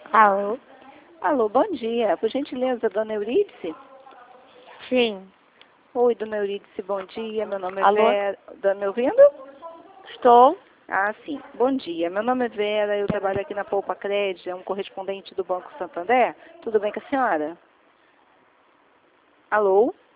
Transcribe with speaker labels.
Speaker 1: Alô?
Speaker 2: Alô, bom dia. Por gentileza, dona Eurídice?
Speaker 1: Sim.
Speaker 2: Oi, dona Eurídice, bom dia. Meu nome é
Speaker 1: Alô?
Speaker 2: Vera. Está me ouvindo?
Speaker 1: Estou?
Speaker 2: Ah, sim. Bom dia. Meu nome é Vera, eu trabalho aqui na Poupa Crédito, é um correspondente do Banco Santander. Tudo bem com a senhora? Alô?